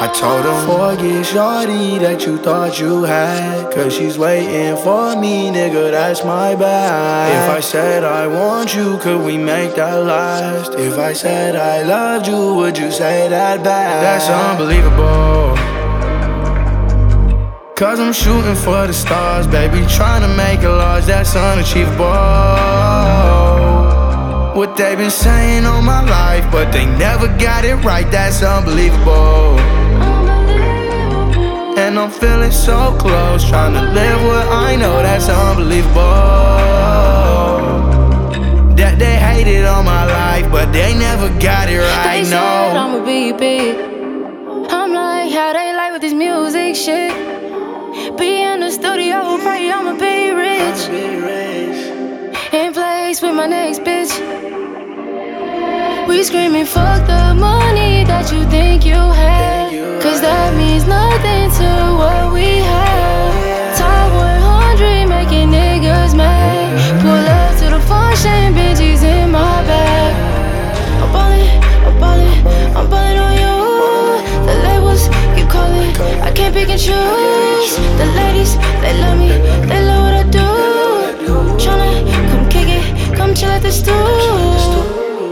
I told him, forget shorty that you thought you had, cause she's waiting for me, nigga, that's my bad. If I said I want you, could we make that last? If I said I loved you, would you say that back? That's unbelievable, cause I'm shooting for the stars, baby, trying to make it large, that's unachievable. What they been saying all my life, but they never got it right, that's unbelievable. And I'm feeling so close, trying to live what I know, that's unbelievable. That they hated all my life, but they never got it right, they no. said I'ma be big. I'm like, how they like with this music shit. Be in the studio, pray I'ma be rich. In place with my next bitch. We screaming, fuck the money that you think you have, cause that means nothing to what we have. Top 100 making niggas mad. Pull up to the function, Benji's in my bag. I'm ballin', I'm ballin', I'm ballin' on you. The labels keep calling, I can't pick and choose. The ladies, they love me, they love what I do. Tryna come kick it, come chill at the stool.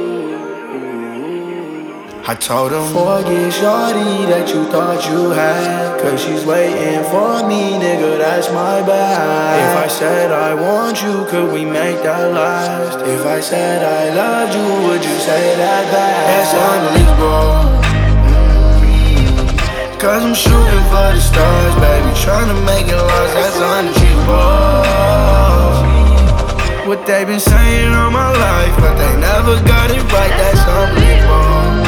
I told him, forget shorty that you thought you had, cause she's waiting for me, nigga, that's my bad. If I said I want you, could we make that last? If I said I loved you, would you say that back? That's unbelievable, cause I'm shooting for the stars, baby, trying to make it last, that's unachievable. What they been saying all my life, but they never got it right, that's unbelievable.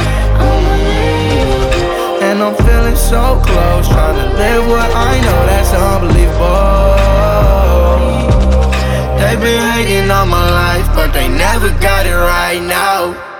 And I'm feeling so close, trying to live what I know, that's unbelievable. They've been hating all my life, but they never got it right now.